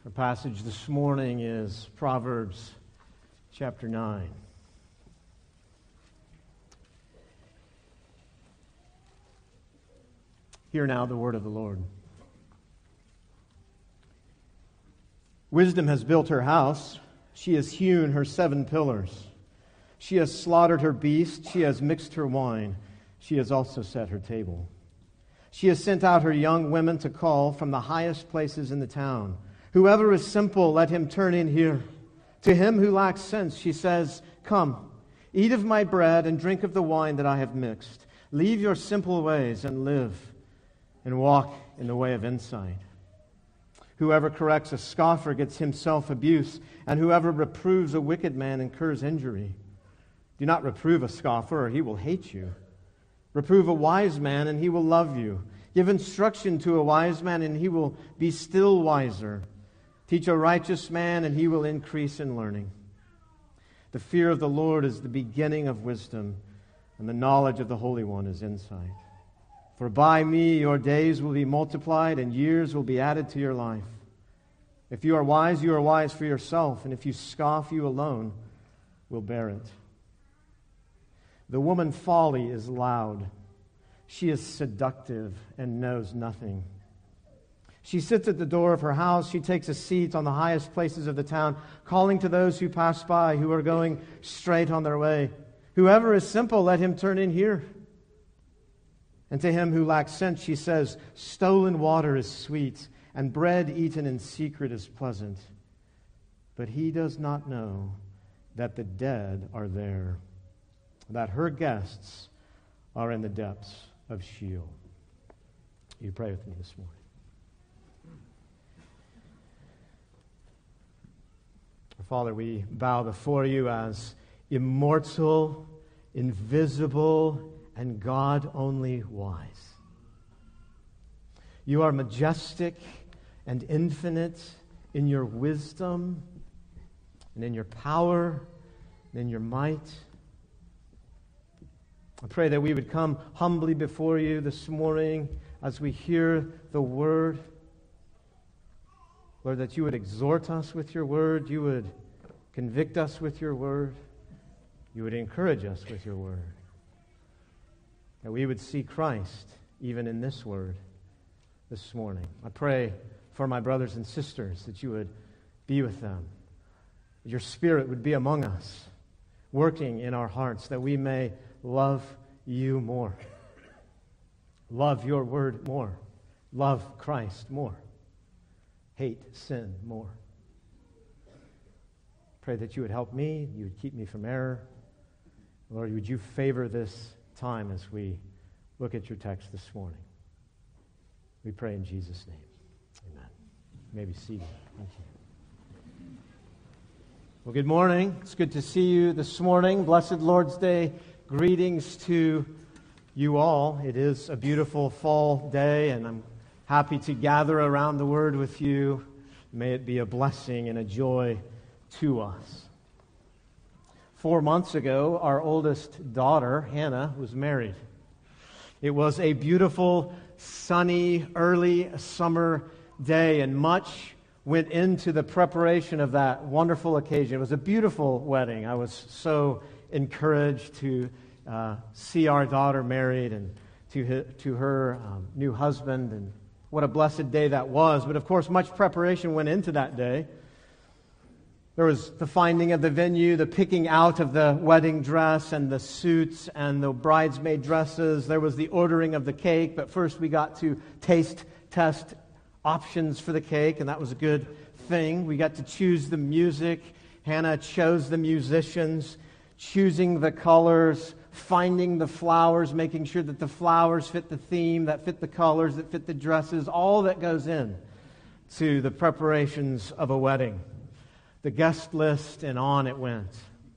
Our passage this morning is Proverbs chapter 9. Hear now the word of the Lord. Wisdom has built her house. She has hewn her 7 pillars. She has slaughtered her beast. She has mixed her wine. She has also set her table. She has sent out her young women to call from the highest places in the town. Whoever is simple, let him turn in here. To him who lacks sense, she says, Come, eat of my bread and drink of the wine that I have mixed. Leave your simple ways and live, and walk in the way of insight. Whoever corrects a scoffer gets himself abuse, and whoever reproves a wicked man incurs injury. Do not reprove a scoffer, or he will hate you. Reprove a wise man, and he will love you. Give instruction to a wise man, and he will be still wiser. Teach a righteous man, and he will increase in learning. The fear of the Lord is the beginning of wisdom, and the knowledge of the Holy One is insight. For by me your days will be multiplied, and years will be added to your life. If you are wise for yourself, and if you scoff, you alone will bear it. The woman folly is loud. She is seductive and knows nothing. She sits at the door of her house. She takes a seat on the highest places of the town, calling to those who pass by, who are going straight on their way. Whoever is simple, let him turn in here. And to him who lacks sense, she says, Stolen water is sweet, and bread eaten in secret is pleasant. But he does not know that the dead are there, that her guests are in the depths of Sheol. You pray with me this morning. Father, we bow before you as immortal, invisible, and God only wise. You are majestic and infinite in your wisdom and in your power and in your might. I pray that we would come humbly before you this morning as we hear the word. Lord, that you would exhort us with your word, you would convict us with your word, you would encourage us with your word. That we would see Christ even in this word this morning. I pray for my brothers and sisters that you would be with them. That your Spirit would be among us, working in our hearts, that we may love you more. Love your word more. Love Christ more. Hate sin more. Pray that you would help me, you would keep me from error. Lord, would you favor this time as we look at your text this morning? We pray in Jesus' name. Amen. You may be seated. Thank you. Well, good morning. It's good to see you this morning. Blessed Lord's Day. Greetings to you all. It is a beautiful fall day, and I'm happy to gather around the Word with you. May it be a blessing and a joy to us. 4 months ago, our oldest daughter, Hannah, was married. It was a beautiful, sunny, early summer day, and much went into the preparation of that wonderful occasion. It was a beautiful wedding. I was so encouraged to see our daughter married and to her new husband, and what a blessed day that was. But of course, much preparation went into that day. There was the finding of the venue, the picking out of the wedding dress and the suits and the bridesmaid dresses. There was the ordering of the cake, but first we got to taste test options for the cake, and that was a good thing. We got to choose the music. Hannah chose the musicians, choosing the colors, finding the flowers, making sure that the flowers fit the theme, that fit the colors, that fit the dresses, all that goes in to the preparations of a wedding. The guest list, and on it went.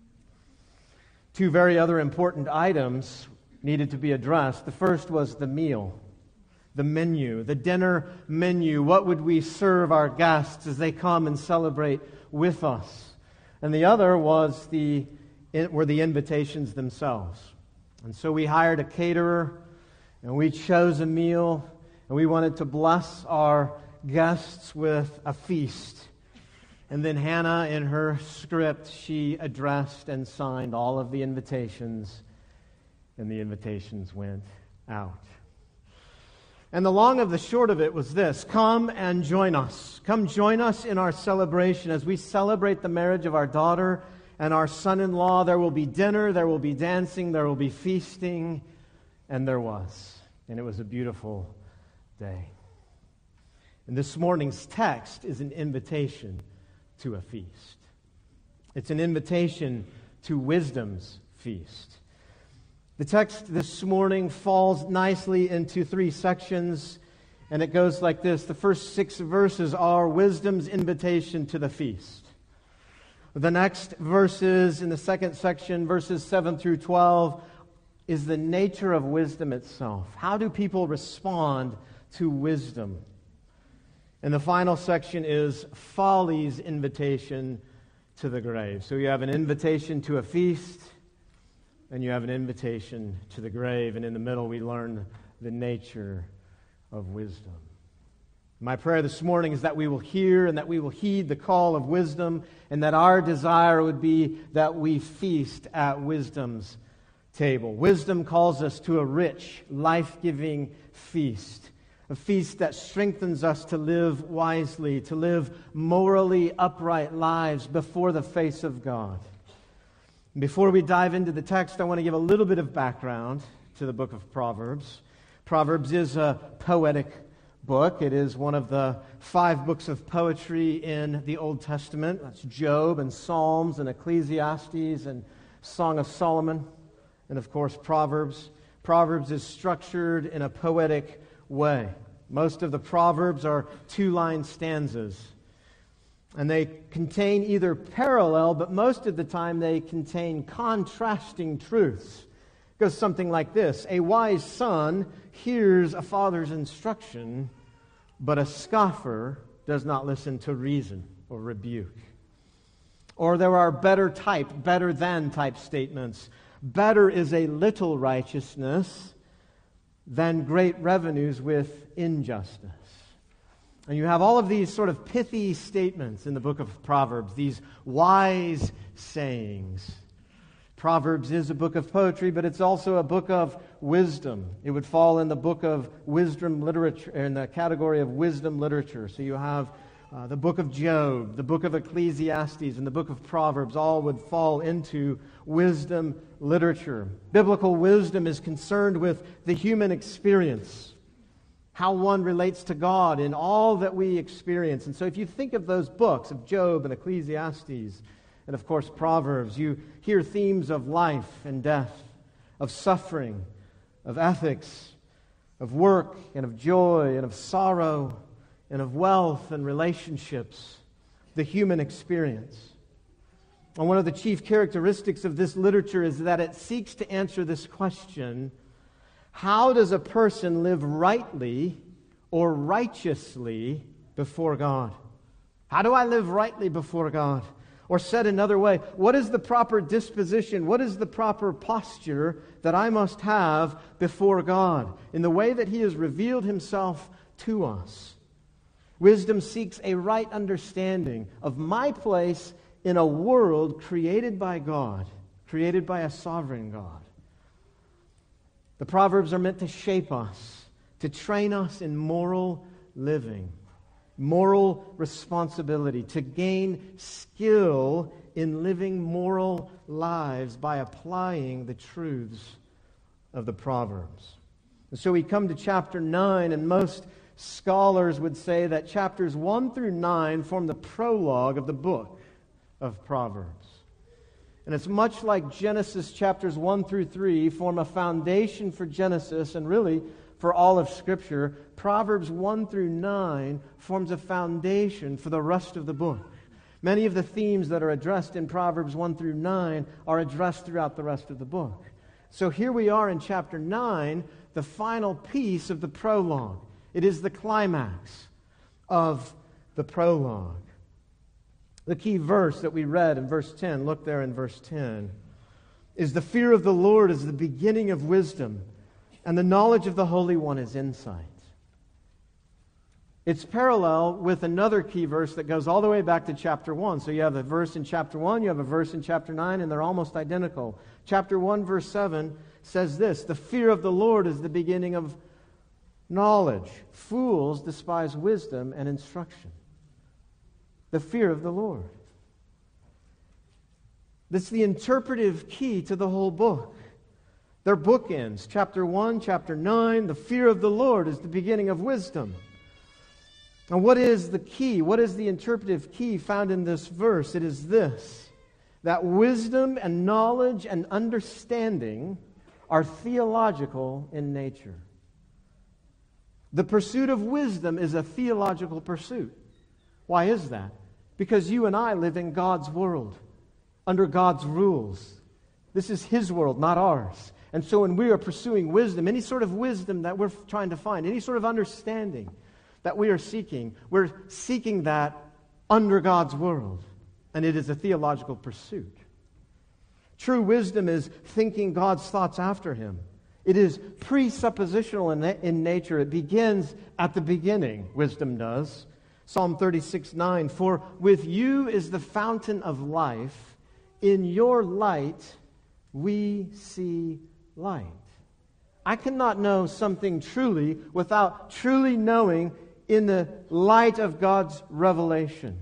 2 very other important items needed to be addressed. The first was the meal, the menu, the dinner menu. What would we serve our guests as they come and celebrate with us? And the other was were the invitations themselves. And so we hired a caterer, and we chose a meal, and we wanted to bless our guests with a feast. And then Hannah, in her script, she addressed and signed all of the invitations, and the invitations went out. And the long of the short of it was this: come and join us. Come join us in our celebration as we celebrate the marriage of our daughter and our son-in-law. There will be dinner, there will be dancing, there will be feasting, and there was. And it was a beautiful day. And this morning's text is an invitation to a feast. It's an invitation to wisdom's feast. The text this morning falls nicely into 3 sections, and it goes like this. The first 6 verses are wisdom's invitation to the feast. The next verses in the second section, verses 7 through 12, is the nature of wisdom itself. How do people respond to wisdom? And the final section is folly's invitation to the grave. So you have an invitation to a feast, and you have an invitation to the grave. And in the middle, we learn the nature of wisdom. My prayer this morning is that we will hear and that we will heed the call of wisdom, and that our desire would be that we feast at wisdom's table. Wisdom calls us to a rich, life-giving feast. A feast that strengthens us to live wisely, to live morally upright lives before the face of God. Before we dive into the text, I want to give a little bit of background to the book of Proverbs. Proverbs is a poetic book. It is one of the 5 books of poetry in the Old Testament. That's Job and Psalms and Ecclesiastes and Song of Solomon. And of course, Proverbs. Proverbs is structured in a poetic way. Most of the Proverbs are 2-line stanzas. And they contain either parallel, but most of the time they contain contrasting truths. It goes something like this: a wise son hears a father's instruction, but a scoffer does not listen to reason or rebuke. Or there are better than type statements. Better is a little righteousness than great revenues with injustice. And you have all of these sort of pithy statements in the book of Proverbs, these wise sayings. Proverbs is a book of poetry, but it's also a book of wisdom. It would fall in the book of wisdom literature, in the category of wisdom literature. So you have the book of Job, the book of Ecclesiastes, and the book of Proverbs all would fall into wisdom literature. Biblical wisdom is concerned with the human experience, how one relates to God in all that we experience. And so if you think of those books of Job and Ecclesiastes, and of course Proverbs, you hear themes of life and death, of suffering, of ethics, of work and of joy and of sorrow, and of wealth and relationships, the human experience. And one of the chief characteristics of this literature is that it seeks to answer this question: how does a person live rightly or righteously before God? How do I live rightly before God? Or said another way, what is the proper disposition? What is the proper posture that I must have before God in the way that He has revealed Himself to us? Wisdom seeks a right understanding of my place in a world created by God, created by a sovereign God. The Proverbs are meant to shape us, to train us in moral living, moral responsibility, to gain skill in living moral lives by applying the truths of the Proverbs. And so we come to chapter 9, and most scholars would say that chapters 1 through 9 form the prologue of the book of Proverbs. And it's much like Genesis chapters 1 through 3 form a foundation for Genesis and really for all of Scripture. Proverbs 1 through 9 forms a foundation for the rest of the book. Many of the themes that are addressed in Proverbs 1 through 9 are addressed throughout the rest of the book. So here we are in chapter 9, the final piece of the prologue. It is the climax of the prologue. The key verse that we read in verse 10, look there in verse 10, is the fear of the Lord is the beginning of wisdom, and the knowledge of the Holy One is insight. It's parallel with another key verse that goes all the way back to chapter 1. So you have a verse in chapter 1, you have a verse in chapter 9, and they're almost identical. Chapter 1, verse 7 says this, "The fear of the Lord is the beginning of knowledge. Fools despise wisdom and instruction." The fear of the Lord. That's the interpretive key to the whole book. They're bookends. Chapter 1, chapter 9, the fear of the Lord is the beginning of wisdom. And what is the key? What is the interpretive key found in this verse? It is this, that wisdom and knowledge and understanding are theological in nature. The pursuit of wisdom is a theological pursuit. Why is that? Because you and I live in God's world, under God's rules. This is His world, not ours. And so when we are pursuing wisdom, any sort of wisdom that we're trying to find, any sort of understanding that we are seeking, we're seeking that under God's world. And it is a theological pursuit. True wisdom is thinking God's thoughts after Him. It is presuppositional in nature. It begins at the beginning, wisdom does. Psalm 36:9, "For with you is the fountain of life. In your light we see light." I cannot know something truly without truly knowing in the light of God's revelation.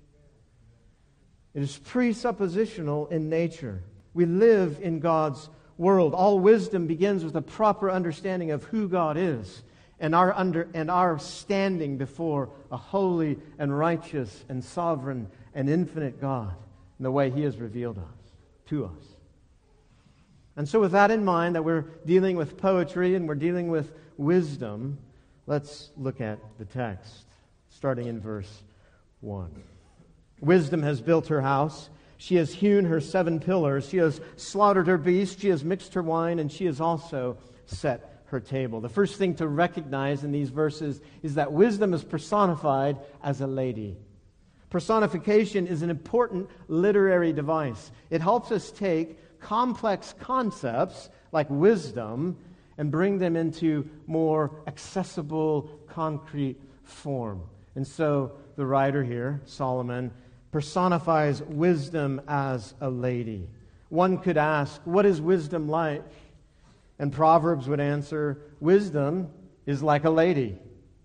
It is presuppositional in nature. We live in God's world. All wisdom begins with a proper understanding of who God is and our standing before a holy and righteous and sovereign and infinite God in the way He has revealed to us. And so with that in mind, that we're dealing with poetry and we're dealing with wisdom, let's look at the text, starting in verse 1. "Wisdom has built her house. She has hewn her 7 pillars. She has slaughtered her beast. She has mixed her wine, and she has also set her table." The first thing to recognize in these verses is that wisdom is personified as a lady. Personification is an important literary device. It helps us take complex concepts like wisdom and bring them into more accessible, concrete form. And so the writer here, Solomon, personifies wisdom as a lady. One could ask, what is wisdom like? And Proverbs would answer, wisdom is like a lady.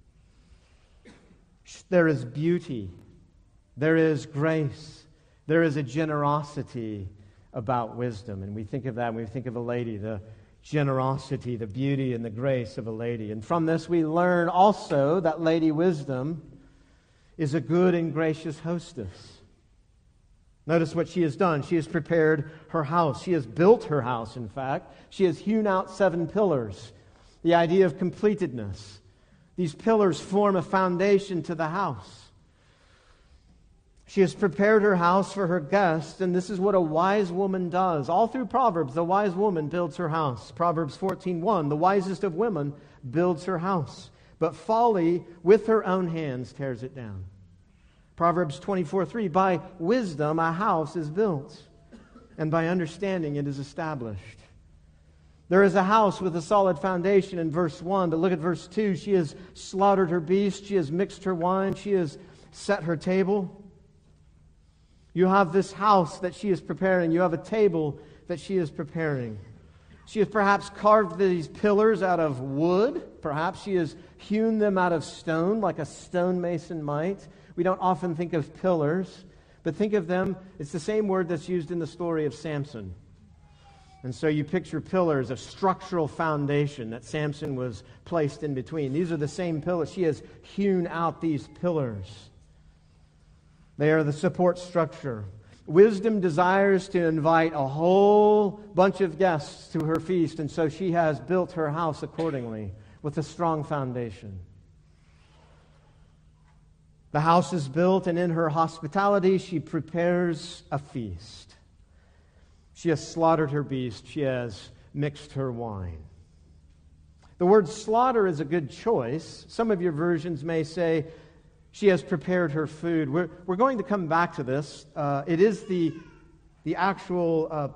There is beauty. There is grace. There is a generosity about wisdom. And we think of that when we think of a lady, the generosity, the beauty, and the grace of a lady. And from this we learn also that Lady Wisdom is a good and gracious hostess. Notice what she has done. She has prepared her house. She has built her house, in fact. She has hewn out 7 pillars. The idea of completedness. These pillars form a foundation to the house. She has prepared her house for her guests, and this is what a wise woman does. All through Proverbs, the wise woman builds her house. Proverbs 14:1, the wisest of women builds her house, but folly with her own hands tears it down. Proverbs 24:3, by wisdom a house is built, and by understanding it is established. There is a house with a solid foundation in verse 1, but look at verse 2. She has slaughtered her beast, she has mixed her wine, she has set her table. You have this house that she is preparing. You have a table that she is preparing. She has perhaps carved these pillars out of wood. Perhaps she has hewn them out of stone like a stonemason might. We don't often think of pillars, but think of them. It's the same word that's used in the story of Samson. And so you picture pillars of structural foundation that Samson was placed in between. These are the same pillars. She has hewn out these pillars. They are the support structure. Wisdom desires to invite a whole bunch of guests to her feast, and so she has built her house accordingly with a strong foundation. The house is built, and in her hospitality she prepares a feast. She has slaughtered her beast. She has mixed her wine. The word slaughter is a good choice. Some of your versions may say, she has prepared her food. We're going to come back to this. It is the actual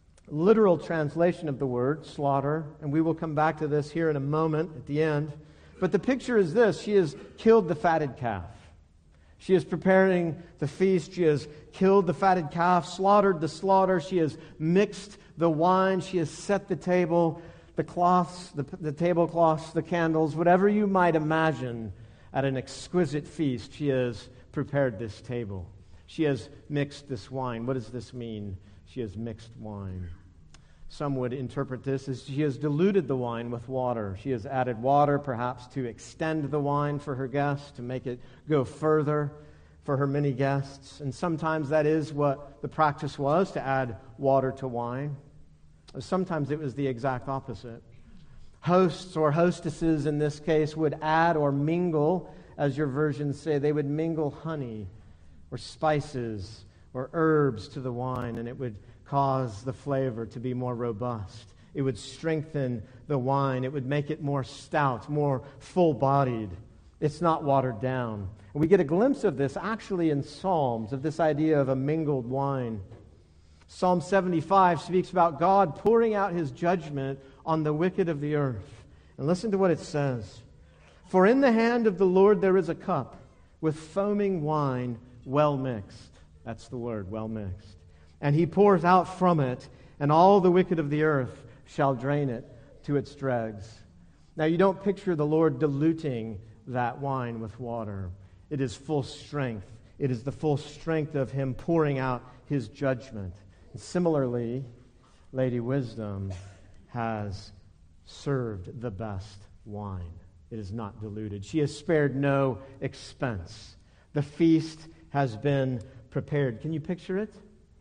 literal translation of the word, slaughter, and we will come back to this here in a moment at the end. But the picture is this: she has killed the fatted calf. She is preparing the feast. She has killed the fatted calf, slaughtered the slaughter. She has mixed the wine. She has set the table, the cloths, the tablecloths, the candles, whatever you might imagine at an exquisite feast. She has prepared this table. She has mixed this wine. What does this mean? She has mixed wine. Some would interpret this as she has diluted the wine with water. She has added water, perhaps to extend the wine for her guests, to make it go further for her many guests. And sometimes that is what the practice was, to add water to wine. Sometimes it was the exact opposite. Hosts or hostesses in this case would add or mingle, as your versions say, they would mingle honey or spices or herbs to the wine, and it would cause the flavor to be more robust. It would strengthen the wine. It would make it more stout, more full-bodied. It's not watered down. And we get a glimpse of this actually in Psalms, of this idea of a mingled wine. Psalm 75 speaks about God pouring out His judgment on the wicked of the earth. And listen to what it says. For in the hand of the Lord there is a cup with foaming wine well mixed. That's the word, well mixed. And He pours out from it, and all the wicked of the earth shall drain it to its dregs. Now, you don't picture the Lord diluting that wine with water. It is full strength. It is the full strength of Him pouring out His judgment. And similarly, Lady Wisdom has served the best wine. It is not diluted. She has spared no expense. The feast has been prepared. Can you picture it?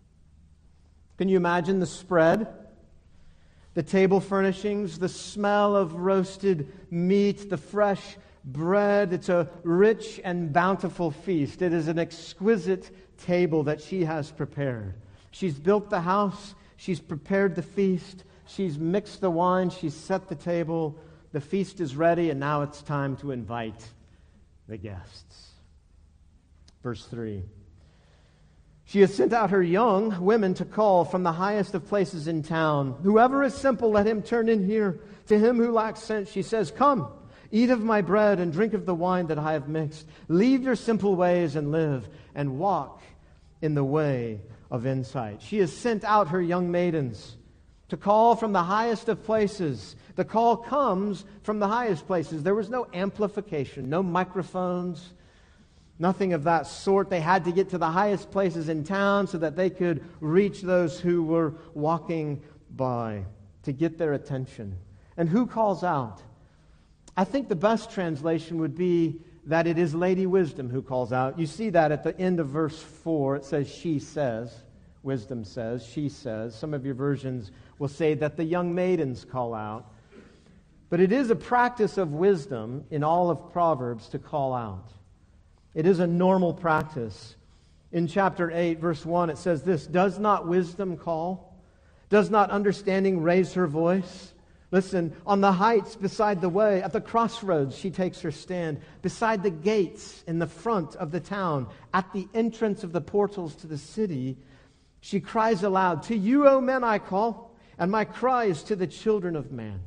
Can you imagine the spread, the table furnishings, the smell of roasted meat, the fresh bread? It's a rich and bountiful feast. It is an exquisite table that she has prepared. She's built the house. She's prepared the feast. She's mixed the wine. She's set the table. The feast is ready, and now it's time to invite the guests. Verse 3. She has sent out her young women to call from the highest of places in town. Whoever is simple, let him turn in here. To him who lacks sense, she says, come, eat of my bread and drink of the wine that I have mixed. Leave your simple ways and live, and walk in the way of insight. She has sent out her young maidens to call from the highest of places. The call comes from the highest places. There was no amplification, no microphones, nothing of that sort. They had to get to the highest places in town so that they could reach those who were walking by, to get their attention. And who calls out? I think the best translation would be that it is Lady Wisdom who calls out. You see that at the end of verse 4. It says, she says. Wisdom says, she says. Some of your versions will say that the young maidens call out. But it is a practice of wisdom in all of Proverbs to call out. It is a normal practice. In chapter 8, verse 1, it says this, does not wisdom call? Does not understanding raise her voice? Listen, on the heights beside the way, at the crossroads, she takes her stand. Beside the gates in the front of the town, at the entrance of the portals to the city, she cries aloud, to you, O men, I call, and my cry is to the children of man.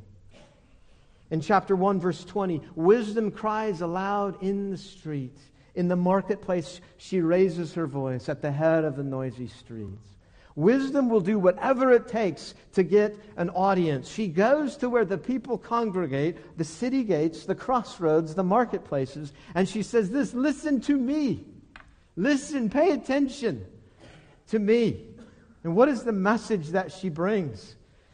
In chapter 1, verse 20, wisdom cries aloud in the street. In the marketplace, she raises her voice at the head of the noisy streets. Wisdom will do whatever it takes to get an audience. She goes to where the people congregate, the city gates, the crossroads, the marketplaces, and she says this, listen to me. Listen, pay attention to me. And what is the message that she brings?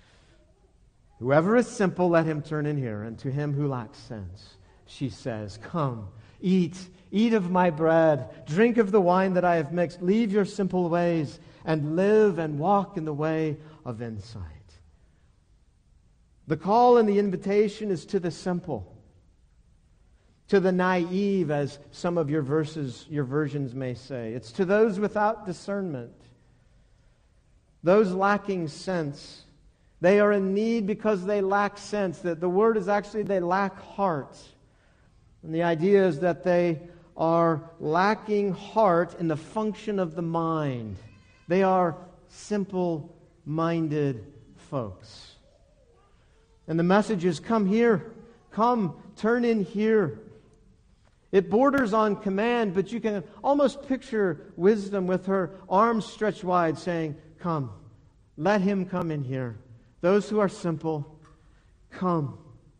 Whoever is simple, let him turn in here. And to him who lacks sense, she says, come, eat of my bread, drink of the wine that I have mixed. Leave your simple ways and live and walk in the way of insight. The call and the invitation is to the simple, to the naive, as some of your versions may say. It's to those without discernment, those lacking sense. They are in need because they lack sense. That the word is actually they lack heart. And the idea is that they are lacking heart in the function of the mind. They are simple-minded folks. And the message is, come here, Come, turn in here. It borders on command, but you can almost picture wisdom with her arms stretched wide saying, come, let him come in here. Those who are simple, come.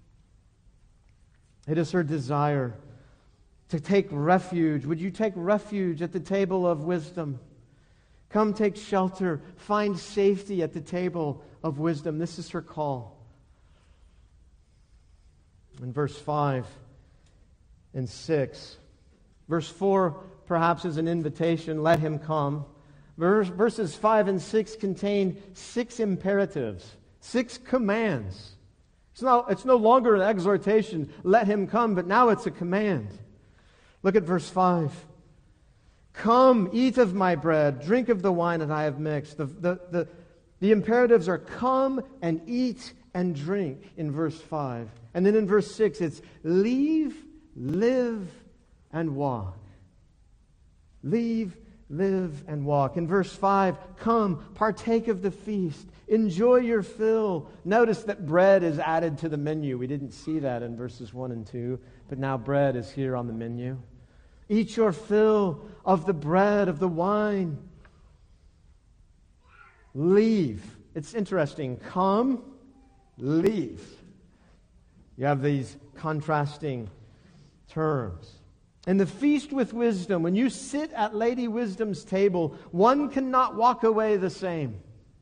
It is her desire to take refuge. Would you take refuge at the table of wisdom? Come take shelter. Find safety at the table of wisdom. This is her call. In verse 5 and 6. Verse 4 perhaps is an invitation. Let him come. Verses 5 and 6 contain 6 imperatives, 6 commands. It's no longer an exhortation, let him come, but now it's a command. Look at verse 5. Come, eat of my bread, drink of the wine that I have mixed. The imperatives are come and eat and drink in verse 5. And then in verse 6 it's leave, live, and walk. Leave, live, and walk. In verse 5, come, partake of the feast. Enjoy your fill. Notice that bread is added to the menu. We didn't see that in verses 1 and 2, but now bread is here on the menu. Eat your fill of the bread, of the wine. Leave. It's interesting. Come, leave. You have these contrasting terms. In the feast with wisdom, when you sit at Lady Wisdom's table, one cannot walk away the same.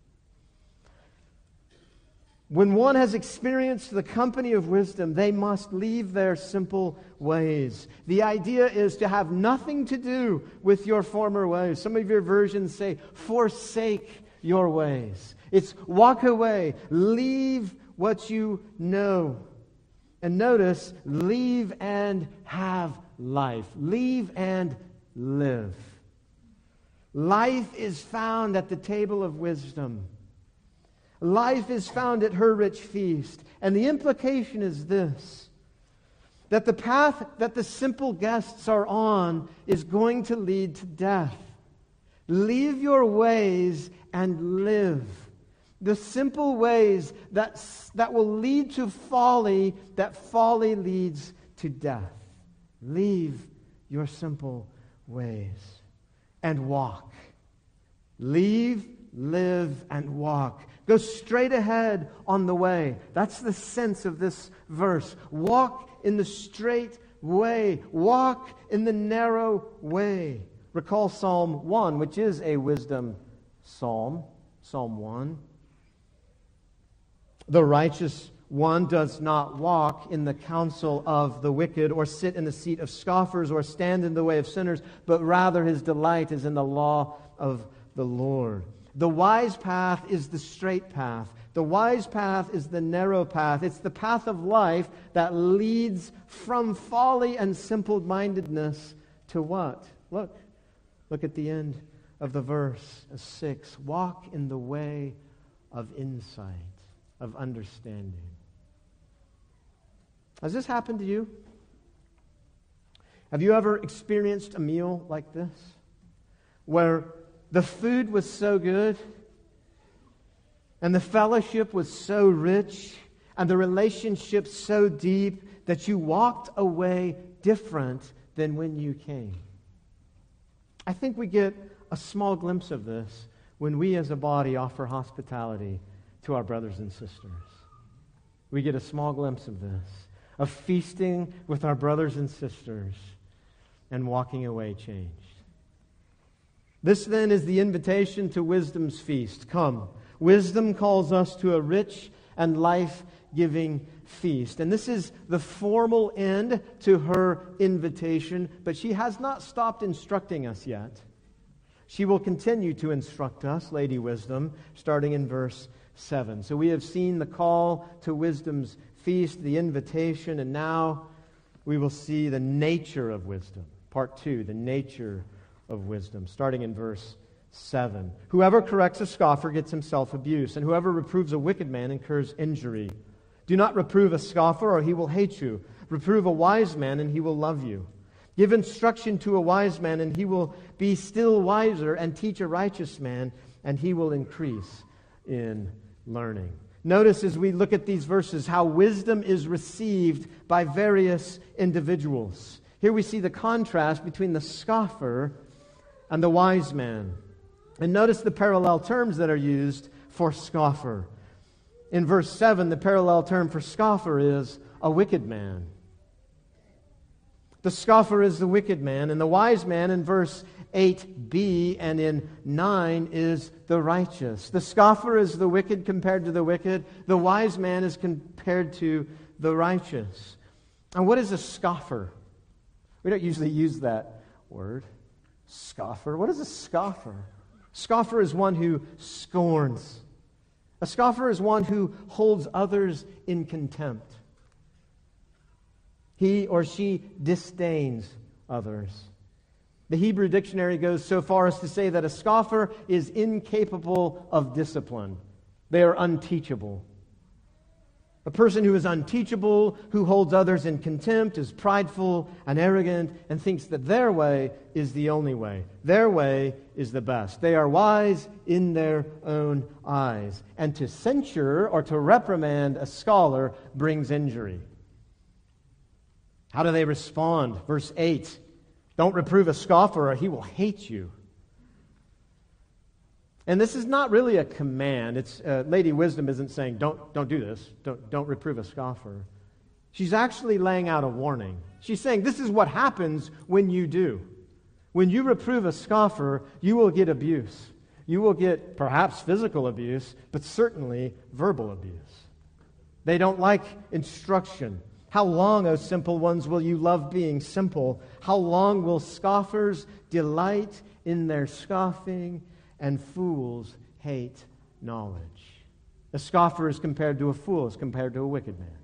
When one has experienced the company of wisdom, they must leave their simple ways. The idea is to have nothing to do with your former ways. Some of your versions say, forsake your ways. It's walk away, leave what you know. And notice, leave and have life. Leave and live. Life is found at the table of wisdom. Life is found at her rich feast. And the implication is this, that the path that the simple guests are on is going to lead to death. Leave your ways and live. The simple ways that will lead to folly, that folly leads to death. Leave your simple ways and walk. Leave, live, and walk. Go straight ahead on the way. That's the sense of this verse. Walk in the straight way. Walk in the narrow way. Recall Psalm 1, which is a wisdom psalm. Psalm 1. The righteous one does not walk in the counsel of the wicked, or sit in the seat of scoffers, or stand in the way of sinners, but rather his delight is in the law of the Lord. The wise path is the straight path. The wise path is the narrow path. It's the path of life that leads from folly and simple-mindedness to what? Look at the end of the verse 6. Walk in the way of insight, of understanding. Has this happened to you? Have you ever experienced a meal like this, where the food was so good, and the fellowship was so rich, and the relationship so deep that you walked away different than when you came? I think we get a small glimpse of this when we as a body offer hospitality to our brothers and sisters. We get a small glimpse of this, of feasting with our brothers and sisters and walking away changed. This then is the invitation to wisdom's feast. Come. Wisdom calls us to a rich and life-giving feast. And this is the formal end to her invitation, but she has not stopped instructing us yet. She will continue to instruct us, Lady Wisdom, starting in verse 7. So we have seen the call to wisdom's feast, the invitation, and now we will see the nature of wisdom. Part 2, the nature of wisdom, starting in verse 7. Whoever corrects a scoffer gets himself abuse, and whoever reproves a wicked man incurs injury. Do not reprove a scoffer, or he will hate you. Reprove a wise man, and he will love you. Give instruction to a wise man, and he will be still wiser, and teach a righteous man, and he will increase in learning. Notice as we look at these verses how wisdom is received by various individuals. Here we see the contrast between the scoffer and the wise man. And notice the parallel terms that are used for scoffer. In verse 7, the parallel term for scoffer is a wicked man. The scoffer is the wicked man, and the wise man in verse 8b and in 9 is the righteous. The scoffer is the wicked compared to the wicked. The wise man is compared to the righteous. And what is a scoffer? We don't usually use that word. Scoffer. What is a scoffer? Scoffer is one who scorns. A scoffer is one who holds others in contempt. He or she disdains others. The Hebrew dictionary goes so far as to say that a scoffer is incapable of discipline. They are unteachable. A person who is unteachable, who holds others in contempt, is prideful and arrogant, and thinks that their way is the only way. Their way is the best. They are wise in their own eyes. And to censure or to reprimand a scholar brings injury. How do they respond? Verse 8, don't reprove a scoffer or he will hate you. And this is not really a command. It's Lady Wisdom isn't saying, don't do this. Don't reprove a scoffer. She's actually laying out a warning. She's saying, this is what happens when you do. When you reprove a scoffer, you will get abuse. You will get perhaps physical abuse, but certainly verbal abuse. They don't like instruction. How long, O simple ones, will you love being simple? How long will scoffers delight in their scoffing, and fools hate knowledge? A scoffer is compared to a fool, is compared to a wicked man.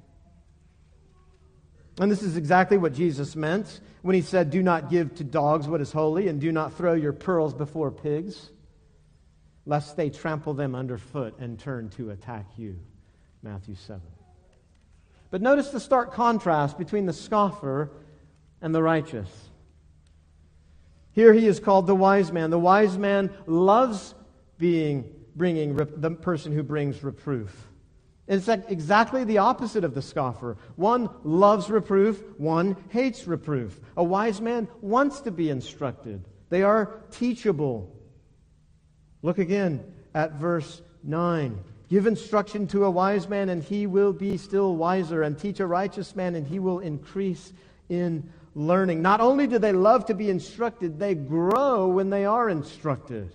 And this is exactly what Jesus meant when he said, do not give to dogs what is holy, and do not throw your pearls before pigs, lest they trample them underfoot and turn to attack you. Matthew 7. But notice the stark contrast between the scoffer and the righteous. Here he is called the wise man. The wise man loves bringing the person who brings reproof. It's exactly the opposite of the scoffer. One loves reproof, one hates reproof. A wise man wants to be instructed. They are teachable. Look again at verse 9. Give instruction to a wise man, and he will be still wiser, and teach a righteous man, and he will increase in learning. Not only do they love to be instructed, they grow when they are instructed.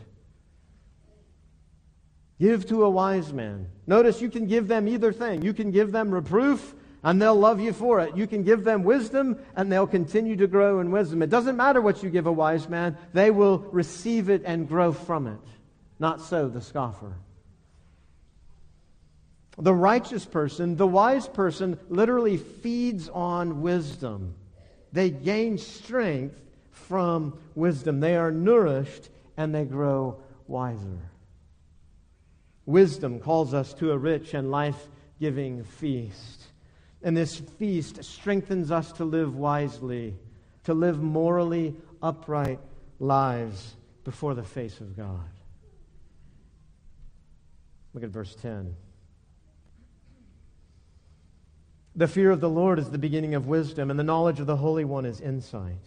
Give to a wise man. Notice you can give them either thing. You can give them reproof, and they'll love you for it. You can give them wisdom, and they'll continue to grow in wisdom. It doesn't matter what you give a wise man. They will receive it and grow from it. Not so the scoffer. The righteous person, the wise person, literally feeds on wisdom. They gain strength from wisdom. They are nourished and they grow wiser. Wisdom calls us to a rich and life-giving feast. And this feast strengthens us to live wisely, to live morally upright lives before the face of God. Look at verse 10. The fear of the Lord is the beginning of wisdom, and the knowledge of the Holy One is insight.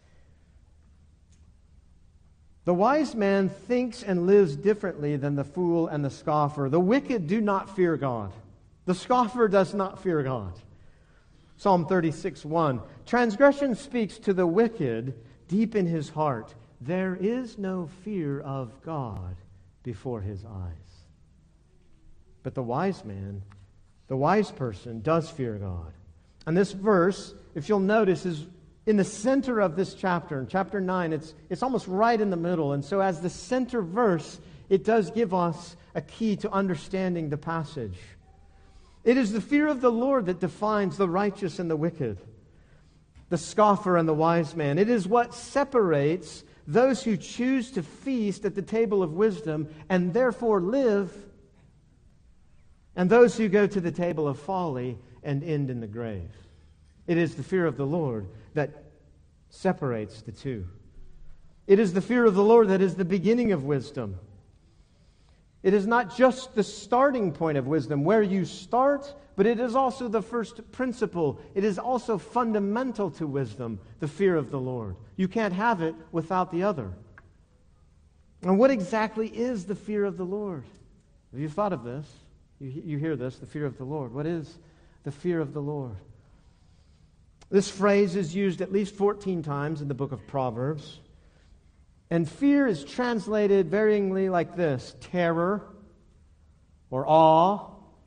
The wise man thinks and lives differently than the fool and the scoffer. The wicked do not fear God. The scoffer does not fear God. Psalm 36:1. Transgression speaks to the wicked deep in his heart. There is no fear of God before his eyes. But the wise man, the wise person, does fear God. And this verse, if you'll notice, is in the center of this chapter. In chapter 9, it's almost right in the middle. And so as the center verse, it does give us a key to understanding the passage. It is the fear of the Lord that defines the righteous and the wicked, the scoffer and the wise man. It is what separates those who choose to feast at the table of wisdom and therefore live, and those who go to the table of folly and end in the grave. It is the fear of the Lord that separates the two. It is the fear of the Lord that is the beginning of wisdom. It is not just the starting point of wisdom, where you start, but it is also the first principle. It is also fundamental to wisdom, the fear of the Lord. You can't have it without the other. And what exactly is the fear of the Lord? Have you thought of this? You hear this, the fear of the Lord. What is the fear of the Lord? This phrase is used at least 14 times in the book of Proverbs. And fear is translated varyingly like this: terror, or awe,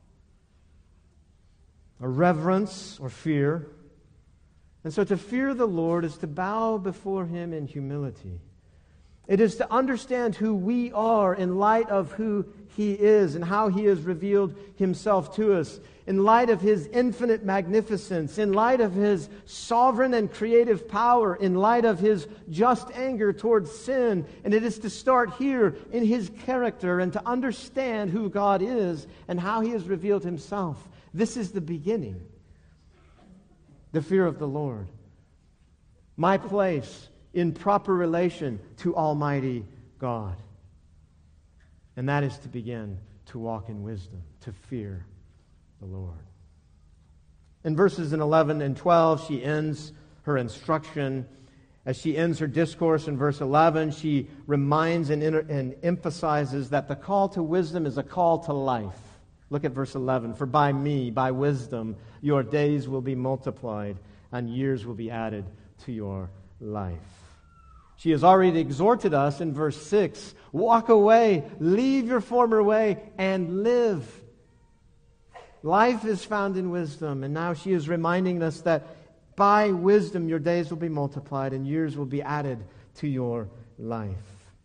or reverence, or fear. And so to fear the Lord is to bow before Him in humility. It is to understand who we are in light of who He is and how He has revealed Himself to us, in light of His infinite magnificence, in light of His sovereign and creative power, in light of His just anger towards sin. And it is to start here in His character and to understand who God is and how He has revealed Himself. This is the beginning. The fear of the Lord. My place in proper relation to Almighty God. And that is to begin to walk in wisdom, to fear the Lord. In verses 11 and 12, she ends her instruction. As she ends her discourse in verse 11, she reminds and emphasizes that the call to wisdom is a call to life. Look at verse 11. For by me, by wisdom, your days will be multiplied and years will be added to your life. She has already exhorted us in verse 6, walk away, leave your former way, and live. Life is found in wisdom, and now she is reminding us that by wisdom your days will be multiplied and years will be added to your life.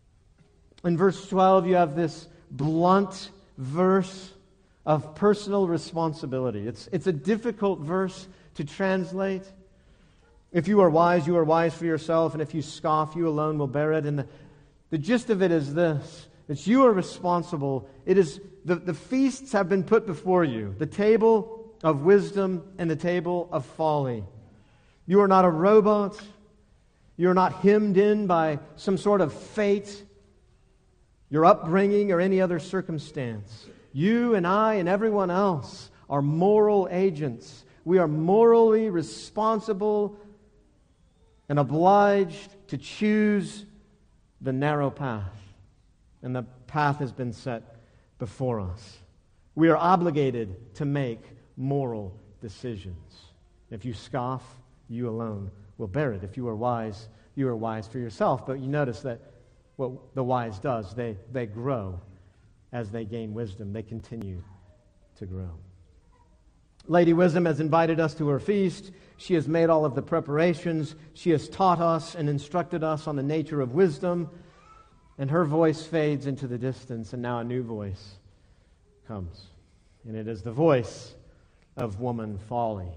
In verse 12 you have this blunt verse of personal responsibility. It's a difficult verse to translate. If you are wise for yourself, and if you scoff, you alone will bear it. And the gist of it is this: that you are responsible. It is the feasts have been put before you, the table of wisdom and the table of folly. You are not a robot. You are not hemmed in by some sort of fate, your upbringing, or any other circumstance. You and I and everyone else are moral agents. We are morally responsible and obliged to choose the narrow path. And the path has been set before us. We are obligated to make moral decisions. If you scoff, you alone will bear it. If you are wise for yourself. But you notice that what the wise does, they grow as they gain wisdom. They continue to grow. Lady Wisdom has invited us to her feast. She has made all of the preparations. She has taught us and instructed us on the nature of wisdom. And her voice fades into the distance, and now a new voice comes. And it is the voice of woman Folly.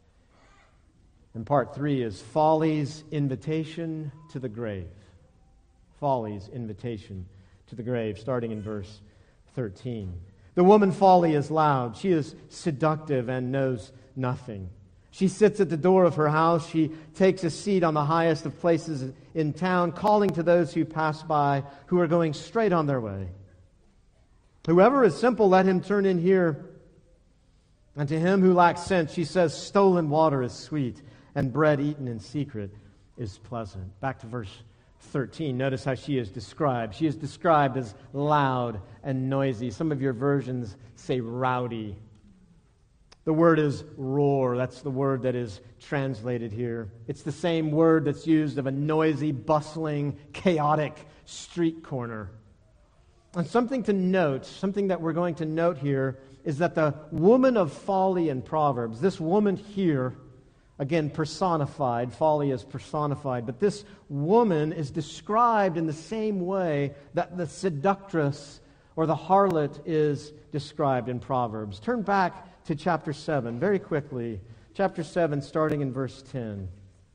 And part 3 is Folly's invitation to the grave. Folly's invitation to the grave, starting in verse 13. The woman Folly is loud. She is seductive and knows nothing. She sits at the door of her house. She takes a seat on the highest of places in town, calling to those who pass by, who are going straight on their way. Whoever is simple, let him turn in here. And to him who lacks sense, she says, stolen water is sweet, and bread eaten in secret is pleasant. Back to verse 13. Notice how she is described. She is described as loud and noisy. Some of your versions say rowdy. The word is roar. That's the word that is translated here. It's the same word that's used of a noisy, bustling, chaotic street corner. And something to note, something that we're going to note here, is that the woman of folly in Proverbs, this woman here, again, personified. Folly is personified. But this woman is described in the same way that the seductress or the harlot is described in Proverbs. Turn back to chapter 7 very quickly. Chapter 7, starting in verse 10.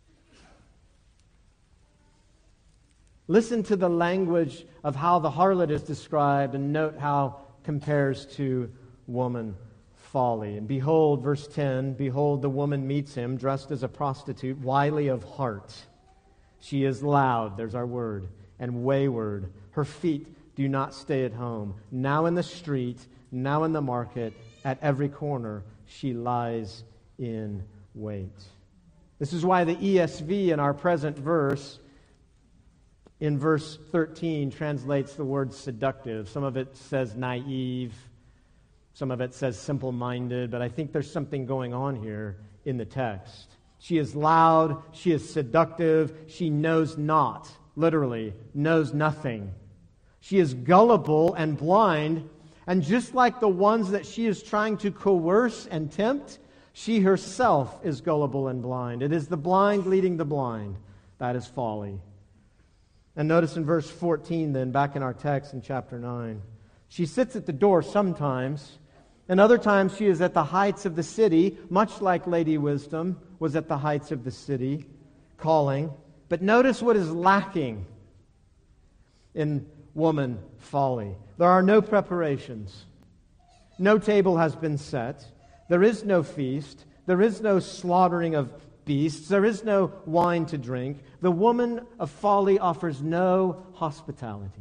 Listen to the language of how the harlot is described and note how it compares to woman Folly. And behold, verse 10, behold, the woman meets him dressed as a prostitute, wily of heart. She is loud, there's our word, and wayward. Her feet do not stay at home. Now in the street, now in the market, at every corner, she lies in wait. This is why the ESV in our present verse, in verse 13, translates the word seductive. Some of it says naive. Some of it says simple-minded. But I think there's something going on here in the text. She is loud. She is seductive. She knows not, literally, knows nothing. She is gullible and blind. And just like the ones that she is trying to coerce and tempt, she herself is gullible and blind. It is the blind leading the blind. That is folly. And notice in verse 14 then, back in our text in chapter 9, she sits at the door sometimes, and other times she is at the heights of the city, much like Lady Wisdom was at the heights of the city, calling. But notice what is lacking in woman folly. There are no preparations. No table has been set. There is no feast. There is no slaughtering of beasts. There is no wine to drink. The woman of folly offers no hospitality.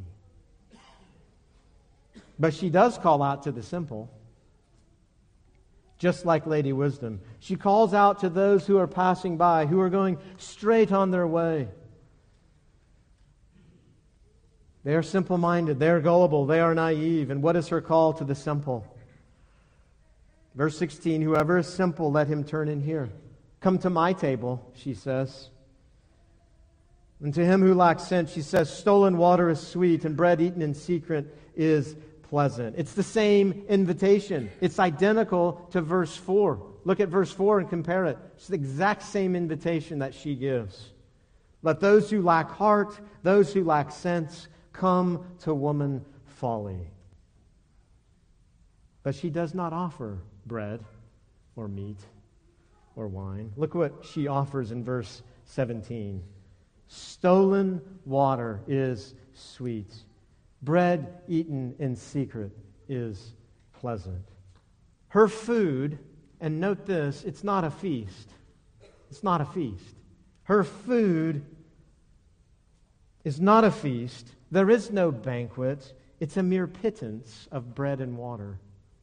But she does call out to the simple, just like Lady Wisdom. She calls out to those who are passing by, who are going straight on their way. They are simple-minded. They are gullible. They are naive. And what is her call to the simple? Verse 16, whoever is simple, let him turn in here. Come to my table, she says. And to him who lacks sense, she says, stolen water is sweet, and bread eaten in secret is pleasant. It's the same invitation. It's identical to verse 4. Look at verse 4 and compare it. It's the exact same invitation that she gives. Let those who lack heart, those who lack sense, come to woman folly. But she does not offer bread or meat or wine. Look what she offers in verse 17. Stolen water is sweet. Bread eaten in secret is pleasant. Her food, and note this, it's not a feast. It's not a feast. Her food is not a feast. There is no banquet. It's a mere pittance of bread and water.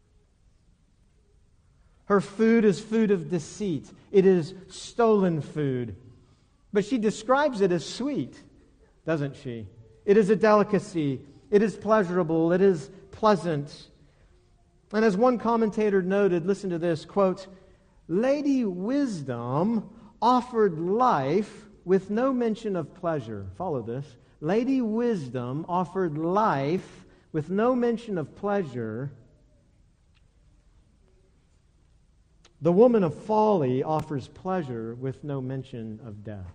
Her food is food of deceit. It is stolen food. But she describes it as sweet, doesn't she? It is a delicacy. It is pleasurable. It is pleasant. And as one commentator noted, listen to this, quote, Lady Wisdom offered life with no mention of pleasure. Follow this. Lady Wisdom offered life with no mention of pleasure. The woman of folly offers pleasure with no mention of death.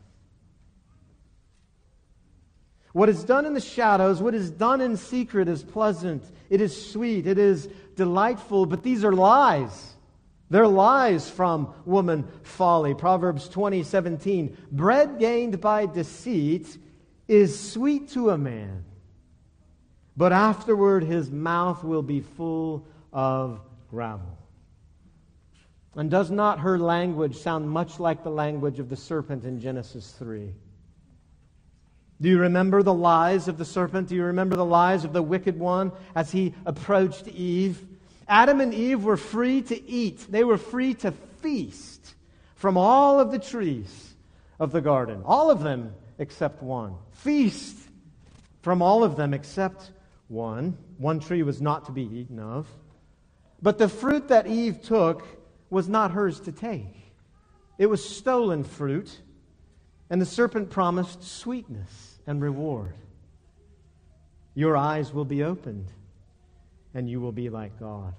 What is done in the shadows, what is done in secret is pleasant. It is sweet. It is delightful. But these are lies. They're lies from woman folly. Proverbs 20:17. Bread gained by deceit is sweet to a man, but afterward his mouth will be full of gravel. And does not her language sound much like the language of the serpent in Genesis 3? Do you remember the lies of the serpent? Do you remember the lies of the wicked one as he approached Eve? Adam and Eve were free to eat. They were free to feast from all of the trees of the garden. All of them except one. Feast from all of them except one. One tree was not to be eaten of. But the fruit that Eve took was not hers to take. It was stolen fruit, and the serpent promised sweetness and reward. Your eyes will be opened, and you will be like God.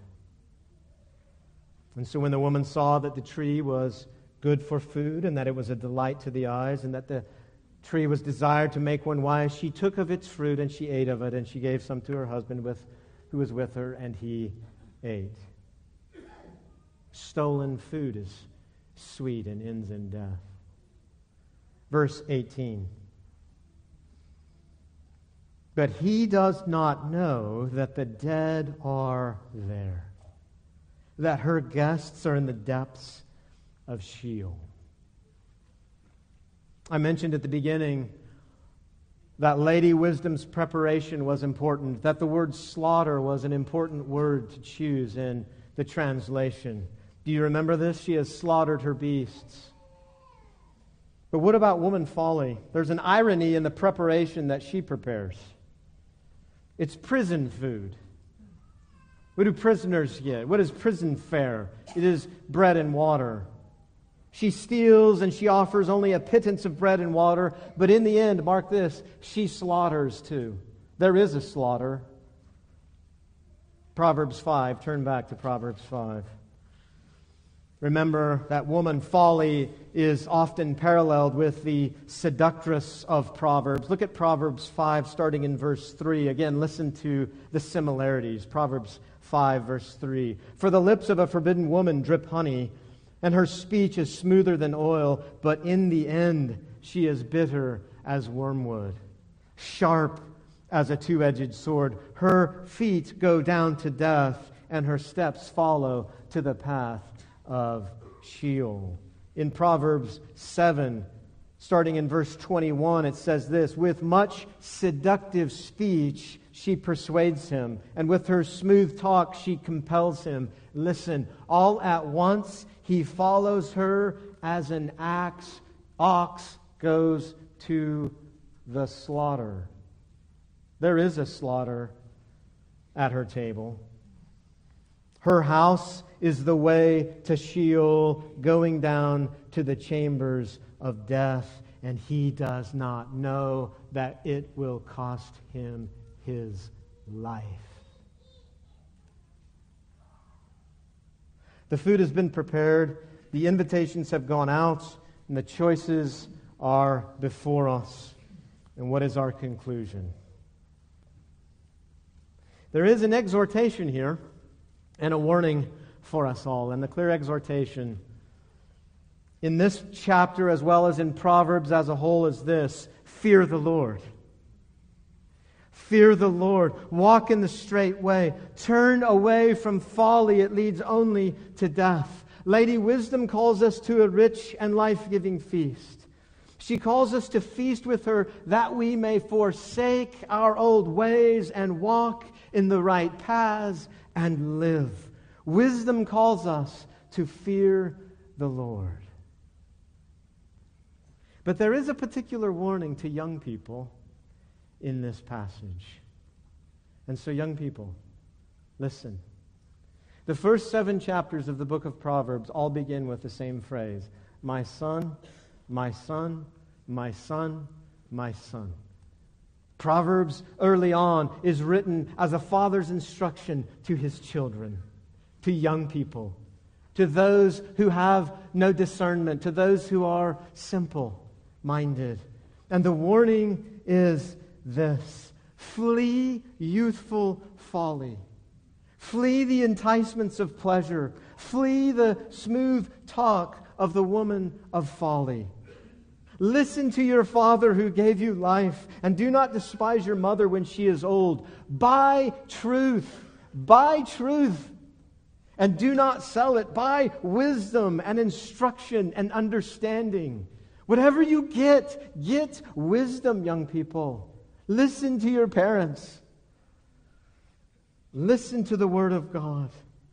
And so when the woman saw that the tree was good for food, and that it was a delight to the eyes, and that the tree was desired to make one wise, she took of its fruit, and she ate of it, and she gave some to her husband who was with her, and he ate. Stolen food is sweet and ends in death. Verse 18. But he does not know that the dead are there, that her guests are in the depths of Sheol. I mentioned at the beginning that Lady Wisdom's preparation was important, that the word slaughter was an important word to choose in the translation. Do you remember this? She has slaughtered her beasts. But what about woman folly? There's an irony in the preparation that she prepares. It's prison food. What do prisoners get? What is prison fare? It is bread and water. She steals and she offers only a pittance of bread and water, but in the end, mark this, she slaughters too. There is a slaughter. Proverbs 5, turn back to Proverbs 5. Remember that woman folly is often paralleled with the seductress of Proverbs. Look at Proverbs 5 starting in verse 3. Again, listen to the similarities. Proverbs 5 verse 3. For the lips of a forbidden woman drip honey, and her speech is smoother than oil, but in the end she is bitter as wormwood, sharp as a two-edged sword. Her feet go down to death, and her steps follow to the path of Sheol. In Proverbs 7, starting in verse 21, it says this, with much seductive speech she persuades him, and with her smooth talk she compels him. Listen, all at once he follows her as an ox goes to the slaughter. There is a slaughter at her table. Her house is the way to Sheol, going down to the chambers of death, and he does not know that it will cost him his life. The food has been prepared, the invitations have gone out, and the choices are before us. And what is our conclusion? There is an exhortation here and a warning for us all. And the clear exhortation in this chapter as well as in Proverbs as a whole is this: fear the Lord. Fear the Lord. Walk in the straight way. Turn away from folly. It leads only to death. Lady Wisdom calls us to a rich and life-giving feast. She calls us to feast with her that we may forsake our old ways and walk in the right paths and live. Wisdom calls us to fear the Lord. But there is a particular warning to young people in this passage. And so, young people, listen. The first 7 chapters of the book of Proverbs all begin with the same phrase: my son, my son, my son, my son. Proverbs early on is written as a father's instruction to his children, to young people, to those who have no discernment, to those who are simple-minded. And the warning is this: flee youthful folly. Flee the enticements of pleasure. Flee the smooth talk of the woman of folly. Listen to your father who gave you life, and do not despise your mother when she is old. Buy truth. Buy truth. And do not sell it. Buy wisdom and instruction and understanding. Whatever you get wisdom, young people. Listen to your parents. Listen to the Word of God.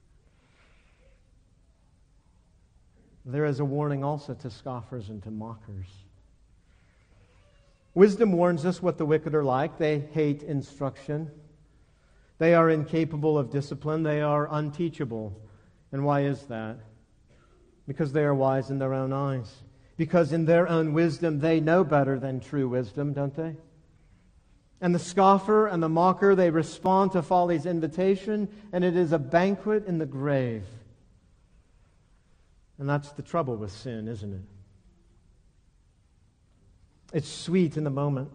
There is a warning also to scoffers and to mockers. Wisdom warns us what the wicked are like. They hate instruction. They are incapable of discipline. They are unteachable. And why is that? Because they are wise in their own eyes. Because in their own wisdom, they know better than true wisdom, don't they? And the scoffer and the mocker, they respond to folly's invitation, and it is a banquet in the grave. And that's the trouble with sin, isn't it? It's sweet in the moment.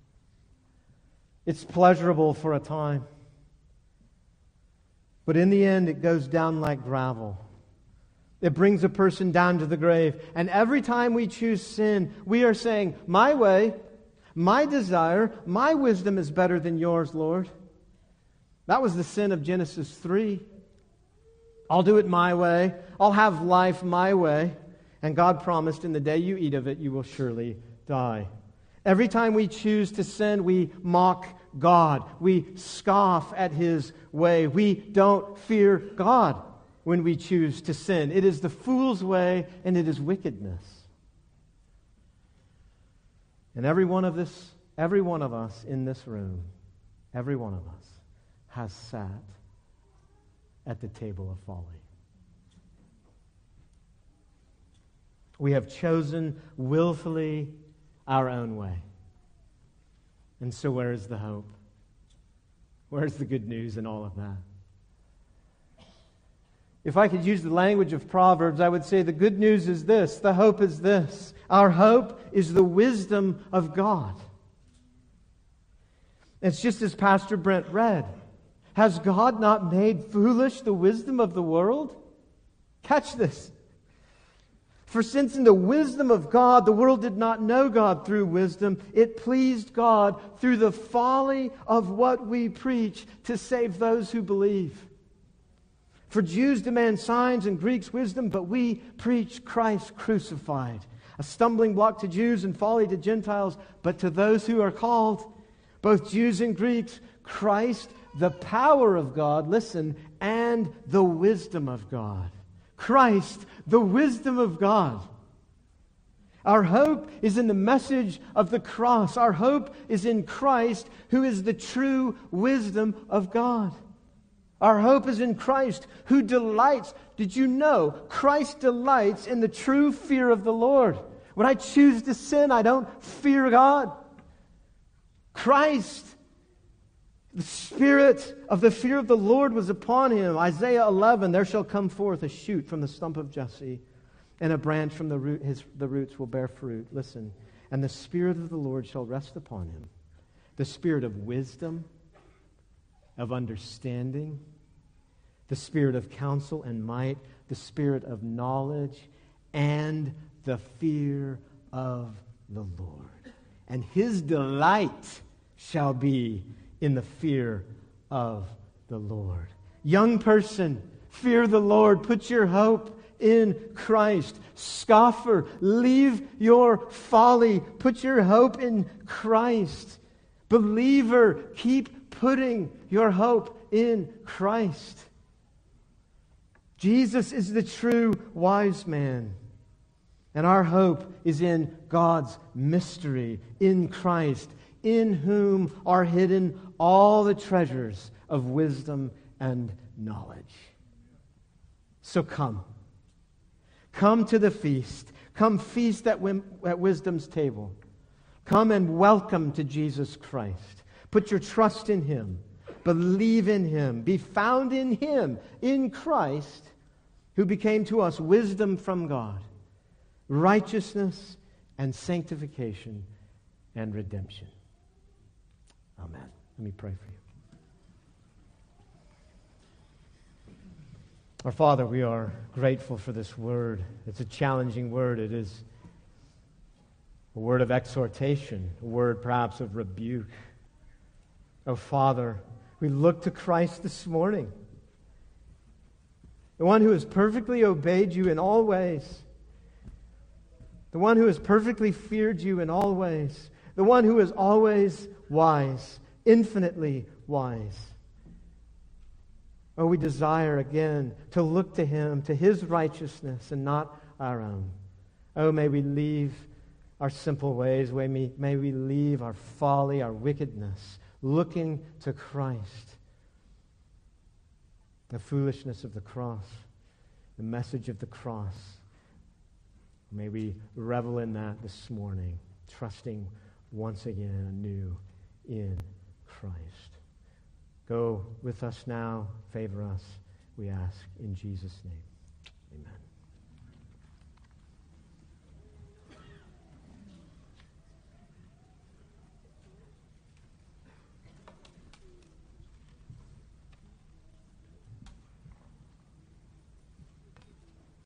It's pleasurable for a time. But in the end, it goes down like gravel. It brings a person down to the grave. And every time we choose sin, we are saying, my way, my desire, my wisdom is better than yours, Lord. That was the sin of Genesis 3. I'll do it my way. I'll have life my way. And God promised, in the day you eat of it, you will surely die. Every time we choose to sin, we mock God. We scoff at His way. We don't fear God when we choose to sin. It is the fool's way, and it is wickedness. And every one of us in this room, every one of us has sat at the table of folly. We have chosen willfully our own way. And so where is the hope? Where's the good news in all of that? If I could use the language of Proverbs, I would say the good news is this. The hope is this. Our hope is the wisdom of God. It's just as Pastor Brent read. Has God not made foolish the wisdom of the world? Catch this. For since in the wisdom of God, the world did not know God through wisdom, it pleased God through the folly of what we preach to save those who believe. For Jews demand signs and Greeks wisdom, but we preach Christ crucified, a stumbling block to Jews and folly to Gentiles, but to those who are called, both Jews and Greeks, Christ, the power of God, listen, and the wisdom of God. Christ, the wisdom of God. Our hope is in the message of the cross. Our hope is in Christ, who is the true wisdom of God. Our hope is in Christ, who delights. Did you know Christ delights in the true fear of the Lord? When I choose to sin, I don't fear God. Christ, the spirit of the fear of the Lord was upon him. Isaiah 11, there shall come forth a shoot from the stump of Jesse, and a branch from the roots will bear fruit. Listen, and the Spirit of the Lord shall rest upon him. The Spirit of wisdom, of understanding, the Spirit of counsel and might, the Spirit of knowledge, and the fear of the Lord. And his delight shall be in the fear of the Lord. Young person, fear the Lord. Put your hope in Christ. Scoffer, leave your folly. Put your hope in Christ. Believer, keep putting your hope in Christ. Jesus is the true wise man. And our hope is in God's mystery, in Christ, in whom are hidden all the treasures of wisdom and knowledge. So come. Come to the feast. Come feast at wisdom's table. Come and welcome to Jesus Christ. Put your trust in Him. Believe in Him. Be found in Him, in Christ, who became to us wisdom from God, righteousness and sanctification and redemption. Amen. Let me pray for you. Our Father, we are grateful for this word. It's a challenging word. It is a word of exhortation, a word perhaps of rebuke. Oh, Father, we look to Christ this morning, the one who has perfectly obeyed you in all ways, the one who has perfectly feared you in all ways, the one who is always wise, infinitely wise. Oh, we desire again to look to Him, to His righteousness and not our own. Oh, may we leave our simple ways. May we leave our folly, our wickedness, looking to Christ. The foolishness of the cross, the message of the cross. May we revel in that this morning, trusting once again anew in Christ. Go with us now, favor us, we ask in Jesus' name. Amen.